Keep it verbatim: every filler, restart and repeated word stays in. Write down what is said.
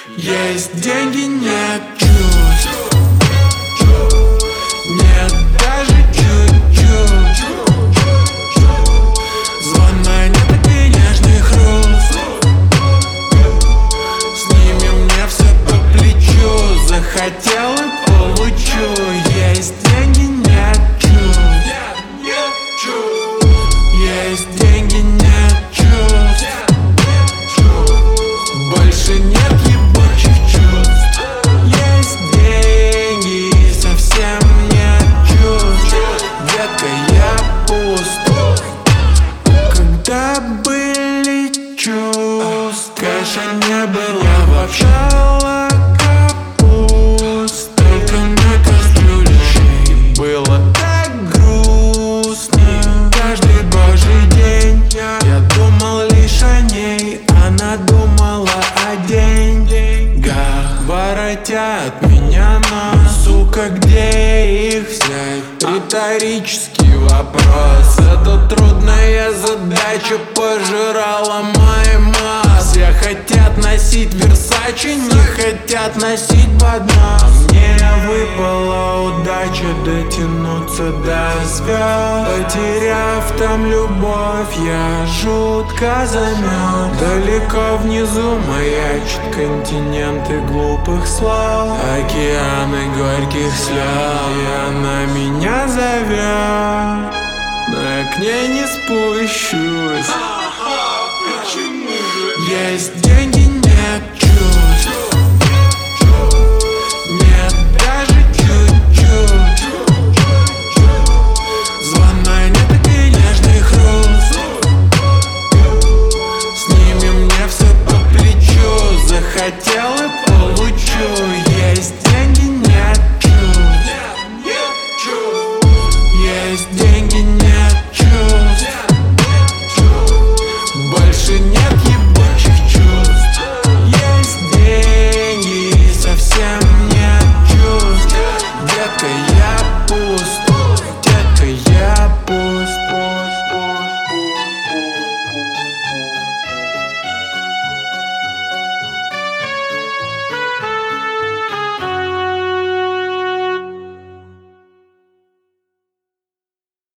Есть деньги, нет чувств. Нет даже чуть-чуть. Звона нет и нежный хруст. С ними мне все по плечу. Захотел и получу. Есть деньги, нет чувств. Есть деньги, нет чувств. Больше нет ебучих чувств. Есть деньги и совсем нет чувств. Детка, я пуст. Когда были чувства, кэша не было, я вообще капуст. Только на кастрюле шеи было так грустно. Каждый божий день я думал лишь о ней. Она думала о деньгах. Воротят меня, но, сука, где их взять? Риторический вопрос. Эта трудная задача пожирала мои массы. Хотят носить Версачи, не хотят носить поднос. Мне выпала удача дотянуться до звезд. Потеряв там любовь, я жутко замёрз. Далеко внизу маячат континенты глупых слов, океаны горьких слез. И она меня зовет, но я к ней не спущусь. Есть деньги, нет чувств. Нет даже чуть-чуть. Звона нет и нежный хруст. С ними мне все по плечу. Захотел